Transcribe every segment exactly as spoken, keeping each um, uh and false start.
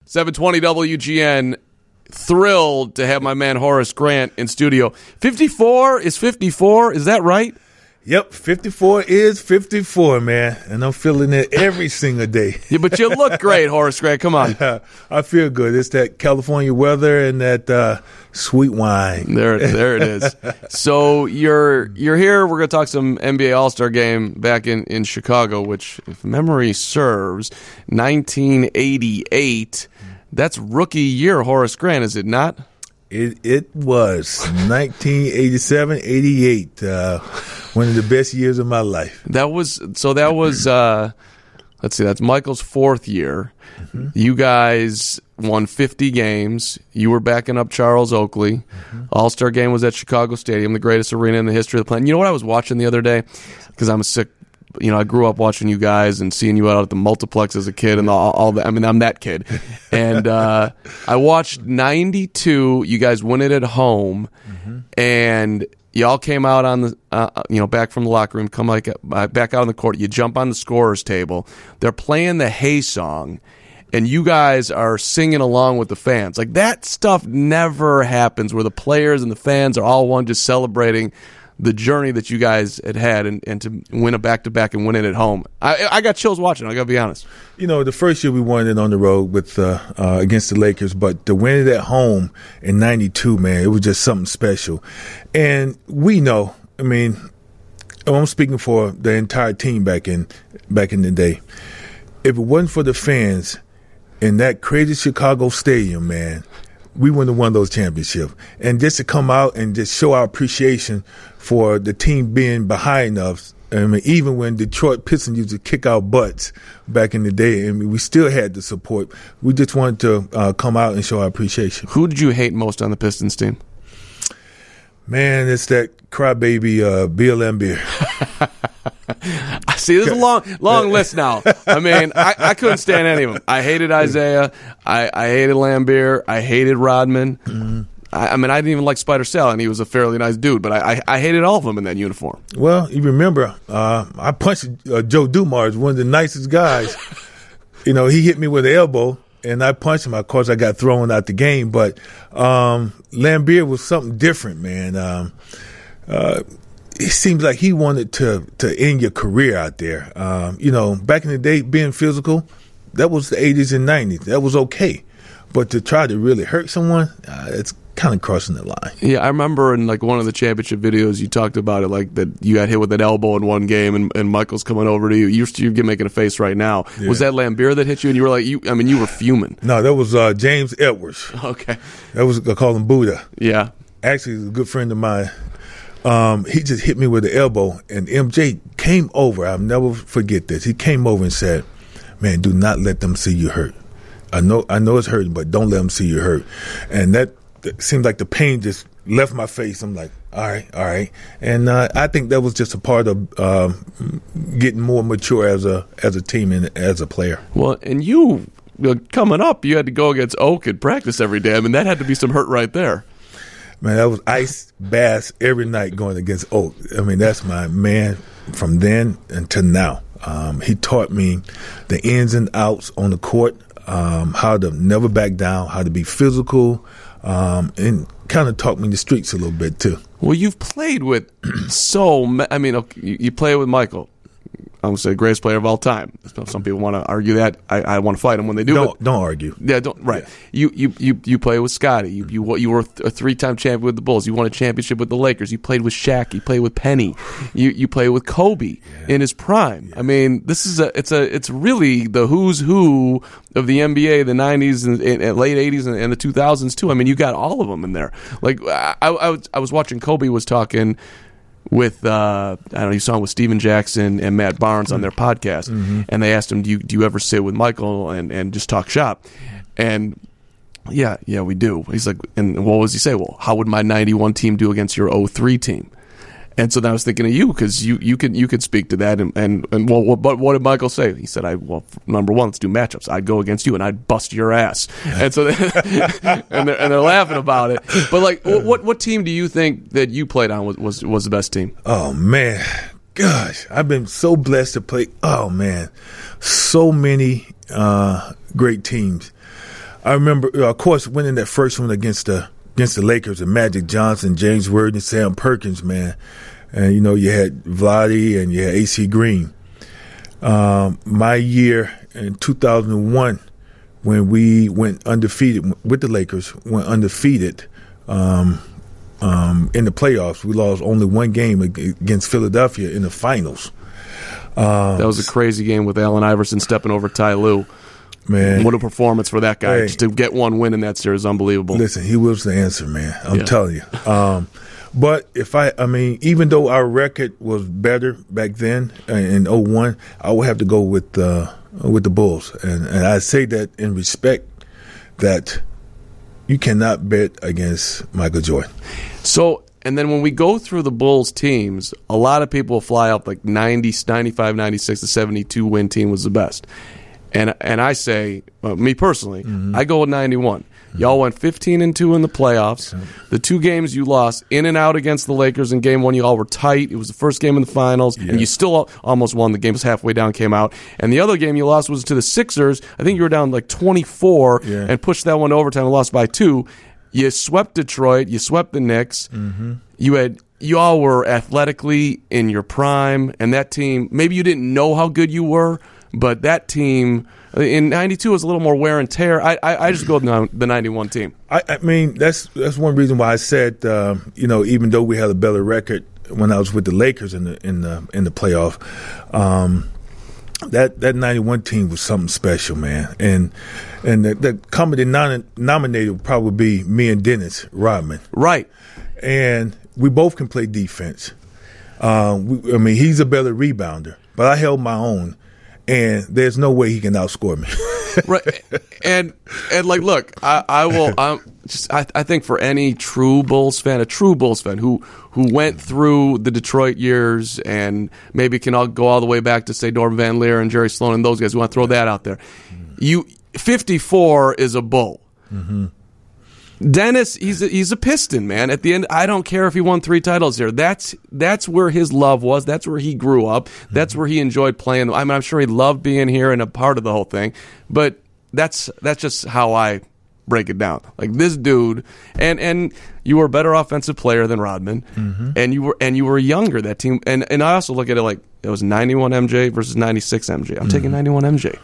seven twenty W G N. Thrilled to have my man Horace Grant in studio. fifty-four is fifty-four. Is that right? Yep, fifty-four is fifty-four, man, and I'm feeling it every single day. Yeah, but you look great, Horace Grant. Come on. I feel good. It's that California weather and that uh, sweet wine. There, there it is. So you're you're here. We're going to talk some N B A All-Star Game back in, in Chicago, which, if memory serves, nineteen eighty-eight. That's rookie year, Horace Grant, is it not? It it was nineteen eighty-seven eighty-eight, uh, one of the best years of my life. That was so. That was uh, let's see. That's Michael's fourth year. Mm-hmm. You guys won fifty games. You were backing up Charles Oakley. Mm-hmm. All-Star Game was at Chicago Stadium, the greatest arena in the history of the planet. You know what I was watching the other day? Because I'm a sick. You know, I grew up watching you guys and seeing you out at the multiplex as a kid and all, all that. I mean, I'm that kid. And uh, I watched ninety-two. You guys win it at home, mm-hmm. and y'all came out on the, uh, you know, back from the locker room, come like uh, back out on the court. You jump on the scorer's table. They're playing the Hey song, and you guys are singing along with the fans. Like, that stuff never happens where the players and the fans are all one, just celebrating the journey that you guys had had, and, and to win a back-to-back and win it at home. I, I got chills watching, I got to be honest. You know, the first year we won it on the road with uh, uh, against the Lakers, but to win it at home in ninety-two, man, it was just something special. And we know, I mean, I'm speaking for the entire team back in back in the day. If it wasn't for the fans in that crazy Chicago stadium, man, we wouldn't have won those championships. And just to come out and just show our appreciation for the team being behind us. I mean, even when Detroit Pistons used to kick our butts back in the day, I mean, we still had the support. We just wanted to uh, come out and show our appreciation. Who did you hate most on the Pistons team? Man, it's that crybaby uh, Bill Laimbeer. I see, there's a long, long list now. I mean, I, I couldn't stand any of them. I hated Isaiah. I, I hated Laimbeer. I hated Rodman. Mm-hmm. I, I mean, I didn't even like Spider Cell, and he was a fairly nice dude, but I, I, I hated all of them in that uniform. Well, you remember, uh, I punched uh, Joe Dumars, one of the nicest guys. You know, he hit me with an elbow, and I punched him. Of course, I got thrown out the game, but um, Laimbeer was something different, man. Um, uh, it seems like he wanted to to end your career out there. Um, you know, back in the day, being physical, that was the eighties and nineties. That was okay. But to try to really hurt someone, uh, it's kind of crossing the line. Yeah, I remember in like one of the championship videos you talked about it, like that you got hit with an elbow in one game, and, and Michael's coming over to you. You're, you're making a face right now. Yeah. Was that Laimbeer that hit you? And you were like, you. I mean, you were fuming. No, that was uh, James Edwards. Okay, that was I call him Buddha. Yeah, actually, he's a good friend of mine. Um, he just hit me with the elbow, and M J came over. I'll never forget this. He came over and said, "Man, do not let them see you hurt. I know, I know it's hurting, but don't let them see you hurt." And that, that seemed like the pain just left my face. I'm like, all right, all right. And uh, I think that was just a part of uh, getting more mature as a as a team and as a player. Well, and you coming up, you had to go against Oak and practice every day. I mean, that had to be some hurt right there. Man, that was ice baths every night going against Oak. I mean, that's my man from then until now. Um, he taught me the ins and outs on the court, um, how to never back down, how to be physical, um, and kind of taught me the streets a little bit too. Well, you've played with so – I mean, okay, you, you play with Michael. I'm going to say greatest player of all time. Some people want to argue that. I, I want to fight them when they do. Don't but, don't argue. Yeah, don't. Right. Yeah. You you you you play with Scotty. You you you were a three-time champion with the Bulls. You won a championship with the Lakers. You played with Shaq. You played with Penny. You you play with Kobe yeah. in his prime. Yeah. I mean, this is a it's a it's really the who's who of the N B A, the nineties and, and late eighties and, and the two thousands too. I mean, you got all of them in there. Like I I was I was watching Kobe was talking with uh, I don't know, you saw him with Steven Jackson and Matt Barnes on their podcast, mm-hmm. and they asked him, "Do you do you ever sit with Michael and, and just talk shop?" And yeah, yeah, we do. He's like, and what was he say? Well, how would my ninety-one team do against your oh three team? And so then I was thinking of you because you you can you could speak to that. And and, and well, but what did Michael say? He said, "I well, number one, let's do matchups. I'd go against you and I'd bust your ass." And so they, and they're and they're laughing about it. But like, what what team do you think that you played on was was, was the best team? Oh man, gosh, I've been so blessed to play. Oh man, so many uh, great teams. I remember, uh, of course, winning that first one against the against the Lakers and Magic Johnson, James Worthy, Sam Perkins, man. And, you know, you had Vlade and you had A C Green. Um, my year in two thousand one, when we went undefeated with the Lakers, went undefeated um, um, in the playoffs. We lost only one game against Philadelphia in the finals. Um, that was a crazy game with Allen Iverson stepping over Ty Lue. Man, what a performance for that guy. Hey, just to get one win in that series, unbelievable. Listen, he was the answer, man. I'm yeah. telling you. Um, but if I, I mean, even though our record was better back then in oh one, I would have to go with uh, with the Bulls. And, and I say that in respect that you cannot bet against Michael Jordan. So, and then when we go through the Bulls teams, a lot of people fly up like ninety, ninety-five, ninety-six, the seventy-two win team was the best. And and I say, uh, me personally, mm-hmm. I go with ninety-one. Mm-hmm. Y'all went fifteen and two in the playoffs. Okay. The two games you lost in and out against the Lakers in game one, you all were tight. It was the first game in the finals, yeah. and you still almost won. The game was halfway down, came out. And the other game you lost was to the Sixers. I think you were down like twenty-four yeah. and pushed that one to overtime and lost by two. You swept Detroit. You swept the Knicks. Mm-hmm. You had you all were athletically in your prime, and that team, maybe you didn't know how good you were, but that team in ninety-two was a little more wear and tear. I I, I just go with the ninety-one team. I, I mean, that's that's one reason why I said, uh, you know, even though we had a better record when I was with the Lakers in the in the in the playoff, um, that that ninety-one team was something special, man. And and the, the common denominator would probably be me and Dennis Rodman, right? And we both can play defense. Uh, we, I mean, he's a better rebounder, but I held my own. And there's no way he can outscore me. Right. And and like, look, I, I will. I'm just. I, I think for any true Bulls fan, a true Bulls fan who who went through the Detroit years and maybe can all go all the way back to say Norman Van Leer and Jerry Sloan and those guys. We want to throw that out there. You fifty-four is a Bull. Mm-hmm. Dennis, he's a, he's a Piston, man. At the end, I don't care if he won three titles here. That's that's where his love was. That's where he grew up. That's where he enjoyed playing. I mean, I'm sure he loved being here and a part of the whole thing. But that's that's just how I break it down. Like this dude, and and you were a better offensive player than Rodman, mm-hmm. and you were and you were younger. That team, and and I also look at it like it was ninety-one M J versus ninety-six M J. I'm mm-hmm. taking ninety-one M J.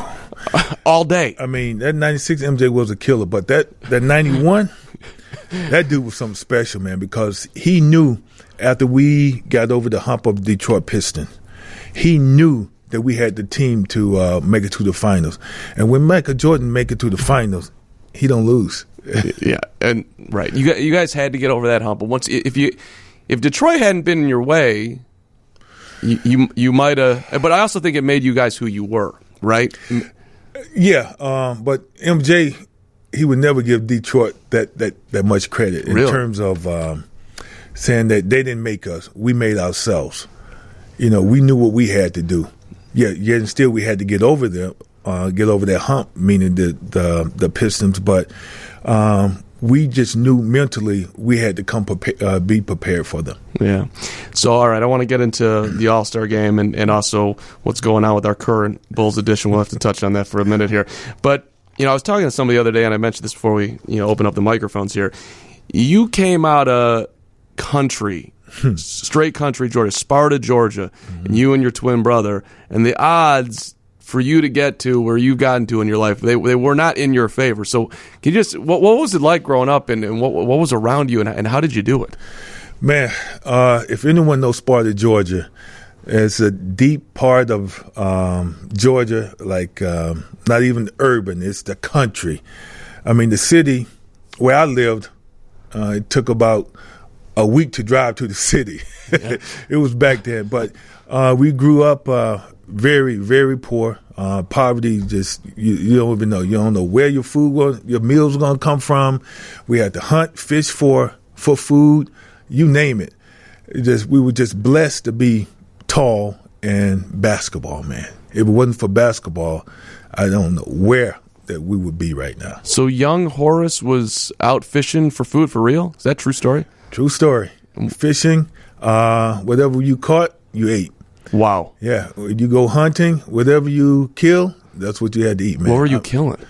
All day. I mean, that ninety-six M J was a killer, but that, that ninety-one, that dude was something special, man, because he knew after we got over the hump of the Detroit Pistons, he knew that we had the team to uh, make it to the finals. And when Michael Jordan make it to the finals, he don't lose. Yeah, and right. You you guys had to get over that hump. But once if you if Detroit hadn't been in your way, you you, you might have. But I also think it made you guys who you were, right? Yeah, um, but M J, he would never give Detroit that, that, that much credit in really? terms of um, saying that they didn't make us. We made ourselves. You know, we knew what we had to do. Yeah, yet and still we had to get over them, uh, get over that hump, meaning the the, the Pistons. But um, we just knew mentally we had to come prepare, uh, be prepared for them. Yeah. So, all right, I want to get into the All-Star game and, and also what's going on with our current Bulls edition. We'll have to touch on that for a minute here. But, you know, I was talking to somebody the other day, and I mentioned this before we, you know, open up the microphones here. You came out of country, straight country, Georgia, Sparta, Georgia, mm-hmm. and you and your twin brother, and the odds for you to get to where you've gotten to in your life, they they were not in your favor. So can you just, what, what was it like growing up, and, and what what was around you, and, and how did you do it? Man, uh, if anyone knows Sparta, Georgia, it's a deep part of um, Georgia, like um, not even urban, it's the country. I mean, the city where I lived, uh, it took about a week to drive to the city. Yeah. It was back then. But uh, we grew up uh, very, very poor. Uh, poverty, just you, you don't even know. You don't know where your food was, your meals were going to come from. We had to hunt, fish for for food, you name it. It just we were just blessed to be tall and basketball, man. If it wasn't for basketball, I don't know where that we would be right now. So young Horace was out fishing for food for real? Is that a true story? True story. Fishing, uh, whatever you caught, you ate. Wow. Yeah. You go hunting, whatever you kill, that's what you had to eat, man. What were you I, killing?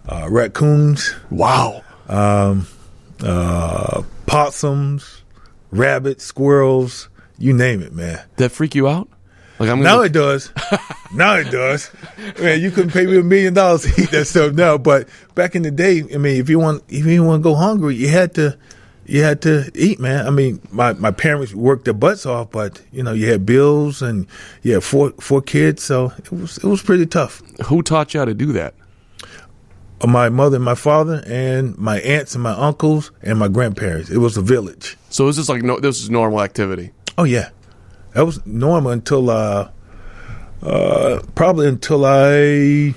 uh, raccoons, Wow. um, uh, possums, rabbits, squirrels, you name it, man. That freak you out? Like I'm Now gonna, it does. Now it does. Man, you couldn't pay me a million dollars to eat that stuff now. But back in the day, I mean, if you want, if you want to go hungry, you had to, you had to eat, man. I mean, my, my parents worked their butts off, but you know, you had bills and you had four four kids, so it was it was pretty tough. who taught you how to do that? My mother and my father and my aunts and my uncles and my grandparents. It was a village. So is this like no? This is normal activity. Oh yeah, that was normal until uh, uh, probably until I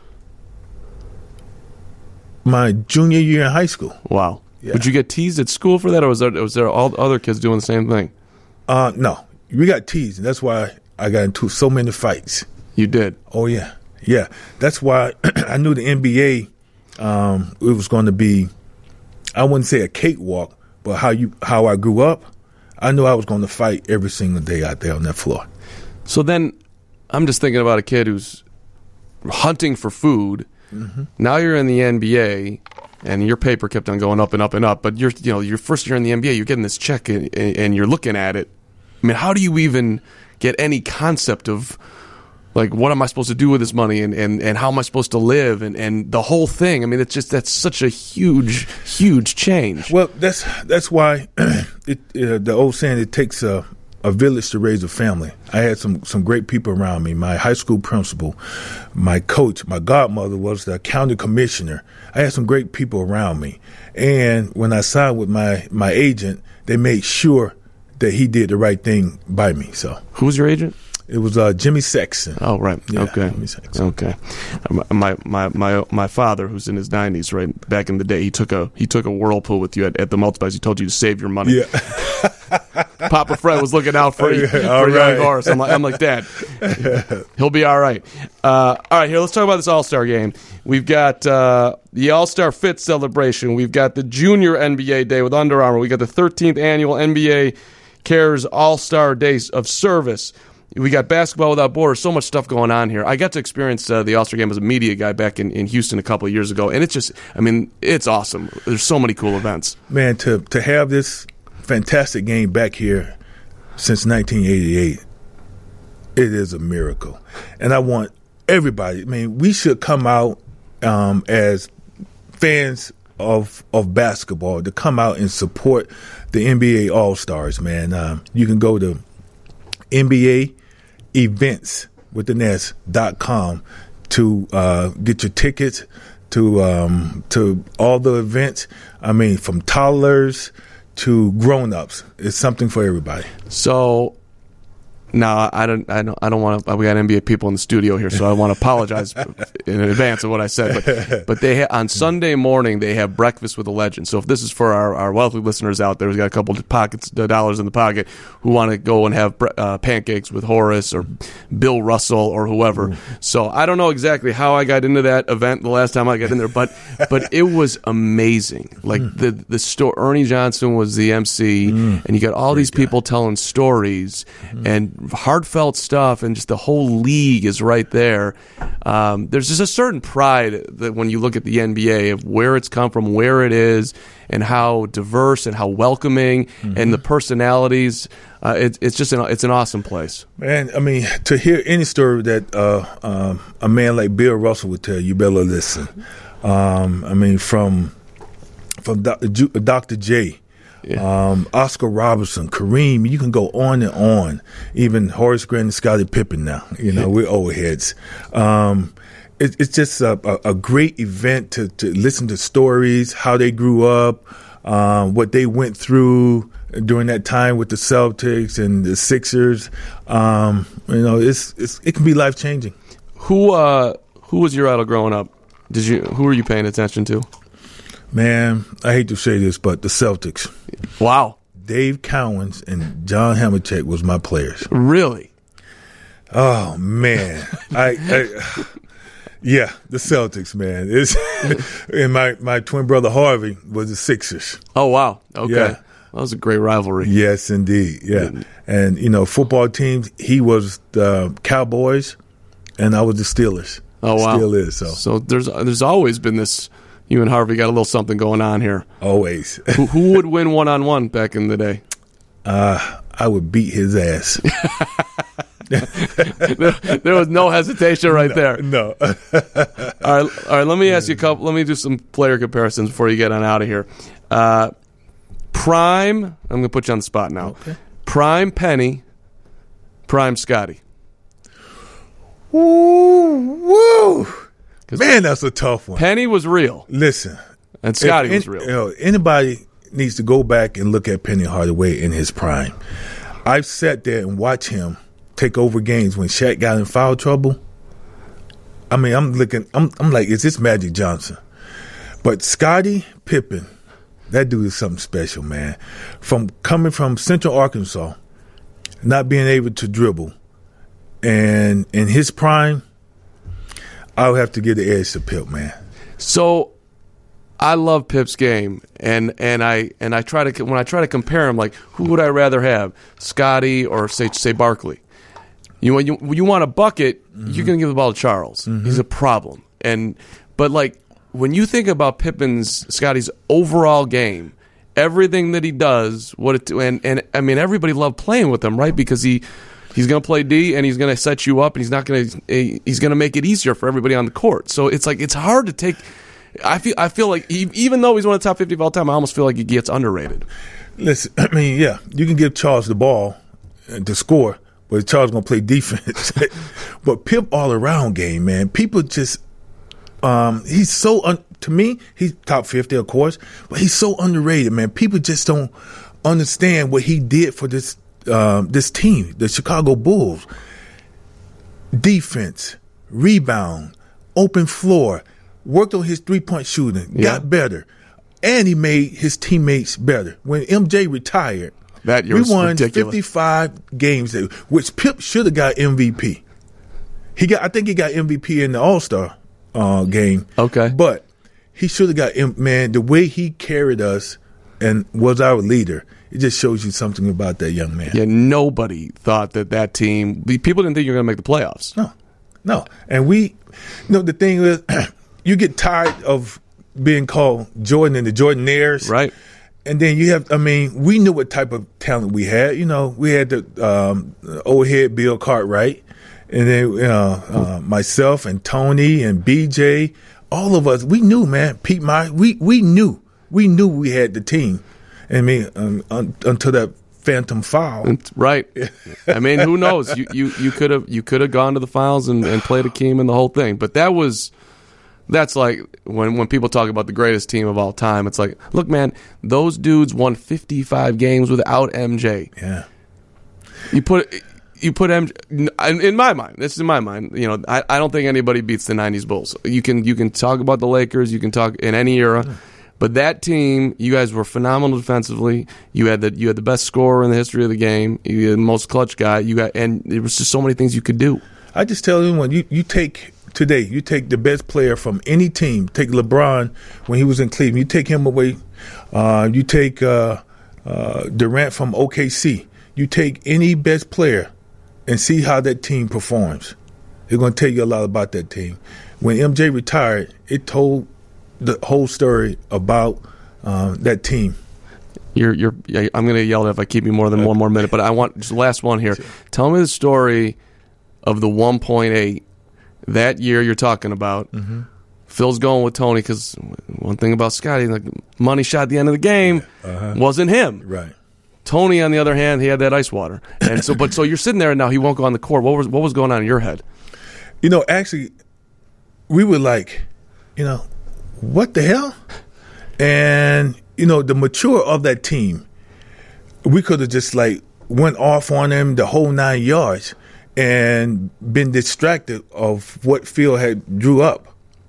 my junior year in high school. Wow. Yeah. Would you get teased at school for that, or was there was there all other kids doing the same thing? Uh, no, we got teased, and that's why I got into so many fights. You did. Oh yeah, yeah. That's why I knew the N B A. Um, it was going to be, I wouldn't say a cakewalk, but how you how I grew up, I knew I was going to fight every single day out there on that floor. So then, I'm just thinking about a kid who's hunting for food. Mm-hmm. Now you're in the N B A, and your paper kept on going up and up and up. But you're, you know, your first year in the N B A, you're getting this check, and, and you're looking at it. I mean, how do you even get any concept of, like, what am I supposed to do with this money, and, and, and how am I supposed to live, and, and the whole thing? I mean, it's just that's such a huge, huge change. Well, that's that's why it, uh, the old saying, it takes a, a village to raise a family. I had some, some great people around me. My high school principal, my coach, my godmother was the county commissioner. I had some great people around me. And when I signed with my, my agent, they made sure that he did the right thing by me. So Who was your agent? it was uh, Jimmy Sexton. Oh, right. Yeah, okay. Jimmy Sexton. Okay. My, my my my father, who's in his nineties, right back in the day, he took a he took a whirlpool with you at, at the multipliers. He told you to save your money. Yeah. Papa Fred was looking out for you, for All a right. young horse. I'm like, I'm like, Dad, he'll be all right. Uh, all right, here, let's talk about this All-Star game. We've got uh, the All-Star Fit celebration. We've got the Junior N B A Day with Under Armour. We got the thirteenth annual N B A Cares All-Star Days of Service. We got Basketball Without Borders, so much stuff going on here. I got to experience uh, the All-Star Game as a media guy back in, in Houston a couple of years ago, and it's just, I mean, it's awesome. There's so many cool events. Man, to to have this fantastic game back here since nineteen eighty-eight, it is a miracle. And I want everybody, I mean, we should come out um, as fans of of basketball to come out and support the N B A All-Stars, man. Um, you can go to N B A events with the nest dot com to uh, get your tickets to um, to all the events. I mean, from toddlers to grown-ups, it's something for everybody. So now I don't, I don't, I don't want to. We got N B A people in the studio here, so I want to apologize in advance of what I said. But, but they ha- on Sunday morning they have breakfast with a legend. So if this is for our, our wealthy listeners out there who's got a couple of pockets uh, dollars in the pocket who want to go and have uh, pancakes with Horace or Bill Russell or whoever. Ooh. So I don't know exactly how I got into that event the last time I got in there, but but it was amazing. Like mm. the the store, Ernie Johnson was the M C, mm. and you got all Great these guy. people telling stories mm. and heartfelt stuff, and just the whole league is right there. Um, there's just a certain pride that when you look at the N B A of where it's come from, where it is, and how diverse and how welcoming, mm-hmm. and the personalities. Uh, it, it's just an it's an awesome place. Man, I mean, to hear any story that uh, um, a man like Bill Russell would tell, you better listen. Um, I mean, from from Doctor J. Yeah. Um, Oscar Robertson, Kareem, you can go on and on. Even Horace Grant and Scottie Pippen now. You know, we're old heads. Um, it, it's just a, a, a great event to, to listen to stories, how they grew up, um, what they went through during that time with the Celtics and the Sixers. Um, you know, it's, it's it can be life changing. Who uh, who was your idol growing up? Did you who were you paying attention to? Man, I hate to say this, but the Celtics. Wow. Dave Cowens and John Havlicek was my players. Really? Oh, man. I, I yeah, the Celtics, man. It's and my, my twin brother Harvey was the Sixers. Oh, wow. Okay. Yeah. That was a great rivalry. Yes, indeed. Yeah. And, you know, football teams, he was the Cowboys and I was the Steelers. Oh, wow. Still is. So, so there's there's always been this. You and Harvey got a little something going on here. Always. who, who would win one on one back in the day? Uh, I would beat his ass. there, there was no hesitation right no, there. No. all right, all right. Let me ask you a couple. Let me do some player comparisons before you get on out of here. Uh, prime. I'm going to put you on the spot now. Okay. Prime Penny. Prime Scotty. Woo, woo. Man, that's a tough one. Penny was real. Listen. And Scotty if, was real. You know, anybody needs to go back and look at Penny Hardaway in his prime. I've sat there and watched him take over games when Shaq got in foul trouble. I mean, I'm looking, I'm, I'm like, is this Magic Johnson? But Scottie Pippen, that dude is something special, man. From coming from Central Arkansas, not being able to dribble, and in his prime, I would have to give the edge to Pip, man. So, I love Pip's game, and, and I and I try to when I try to compare him, like who would I rather have, Scotty or say say Barkley? You you you want a bucket, mm-hmm. you're gonna give the ball to Charles. Mm-hmm. He's a problem, and but like when you think about Pippen's Scotty's overall game, everything that he does, what it and and I mean everybody loved playing with him, right? Because he. He's going to play D, and he's going to set you up, and he's not going to. He's going to make it easier for everybody on the court. So it's like it's hard to take. I feel. I feel like he, even though he's one of the top fifty of all time, I almost feel like he gets underrated. Listen, I mean, yeah, you can give Charles the ball to score, but Charles going to play defense. But Pip all around game, man. People just. Um, he's so un- to me, he's top fifty, of course, but he's so underrated, man. People just don't understand what he did for this. Um, this team, the Chicago Bulls, defense, rebound, open floor, worked on his three-point shooting, yeah. got better, and he made his teammates better. When M J retired, that we won ridiculous. fifty-five games, which Pip should have got M V P. He got, I think he got M V P in the All-Star uh, game. Okay, but he should have got, man, the way he carried us and was our leader. It just shows you something about that young man. Yeah, nobody thought that that team. People didn't think you were going to make the playoffs. No, no. And we, you know, the thing is, you get tired of being called Jordan and the Jordanaires. Right. And then you have, I mean, we knew what type of talent we had. You know, we had the um, old head Bill Cartwright. And then you know, uh, myself and Tony and B J, all of us, we knew, man. Pete Meyer, we, we knew. We knew we had the team. I mean, um, un, until that phantom foul, right? I mean, who knows? You you you could have you could have gone to the finals and, and played Akeem and the whole thing. But that was that's like when when people talk about the greatest team of all time. It's like, look, man, those dudes won fifty-five games without M J. Yeah, you put you put M J in my mind. This is in my mind. You know, I, I don't think anybody beats the nineties Bulls. You can you can talk about the Lakers. You can talk in any era. Yeah. But that team, you guys were phenomenal defensively. You had the you had the best scorer in the history of the game. You had the most clutch guy. You got, and there was just so many things you could do. I just tell anyone, you you take today, you take the best player from any team. Take LeBron when he was in Cleveland. You take him away. Uh, you take uh, uh, Durant from O K C. You take any best player and see how that team performs. It's going to tell you a lot about that team. When M J retired, it told the whole story about um, that team. You're, you're. I'm going to yell if I keep you more than one more minute, but I want just the last one here. Sure. Tell me the story of the one point eight that year you're talking about. Mm-hmm. Phil's going with Tony because one thing about Scotty, like money shot at the end of the game, uh-huh. wasn't him. Right. Tony, on the other hand, he had that ice water, and so. But so you're sitting there and now he won't go on the court. What was what was going on in your head? You know, actually, we were like, you know. What the hell? And, you know, the mature of that team, we could have just, like, went off on them the whole nine yards and been distracted of what Phil had drew up.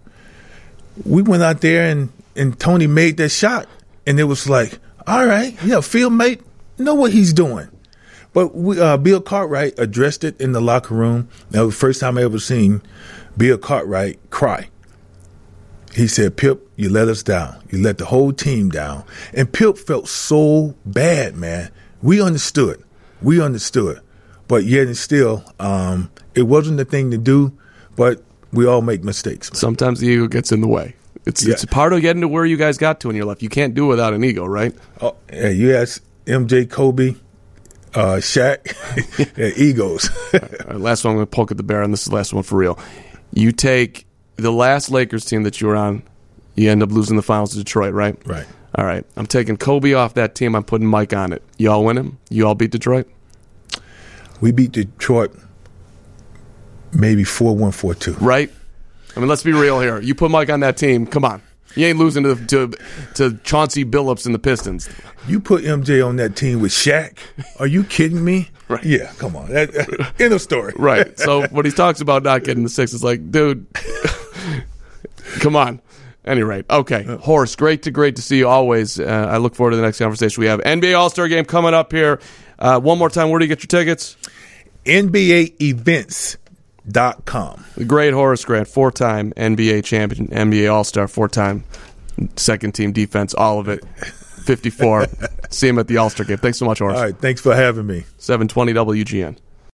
We went out there and, and Tony made that shot, and it was like, all right, yeah, Phil made know what he's doing. But we, uh, Bill Cartwright addressed it in the locker room. That was the first time I ever seen Bill Cartwright cry. He said, Pip, you let us down. You let the whole team down. And Pip felt so bad, man. We understood. We understood. But yet and still, um, it wasn't the thing to do. But We all make mistakes, man. Sometimes the ego gets in the way. It's Yeah. it's part of getting to where you guys got to in your life. You can't do it without an ego, right? Oh, yeah, you ask M J, Kobe, uh, Shaq, yeah, egos. All right, last one, I'm going to poke at the bear, and this is the last one for real. You take the last Lakers team that you were on, you end up losing the finals to Detroit, right? Right. All right. I'm taking Kobe off that team. I'm putting Mike on it. You all win him? You all beat Detroit? We beat Detroit maybe four one, four two. Right? I mean, let's be real here. You put Mike on that team, come on. You ain't losing to to, to Chauncey Billups and the Pistons. You put M J on that team with Shaq? Are you kidding me? Right. Yeah, come on. That, that, end of story. Right. So when he talks about not getting the six, it's like, dude, come on. Any rate, okay. Horace, great to great to see you always. Uh, I look forward to the next conversation we have. N B A All-Star Game coming up here. Uh, one more time, where do you get your tickets? N B A events dot com. The great Horace Grant, four-time N B A champion, N B A All-Star, four-time second-team defense, all of it. fifty-four. See him at the All-Star Game. Thanks so much, Horace. All right, thanks for having me. seven twenty W G N.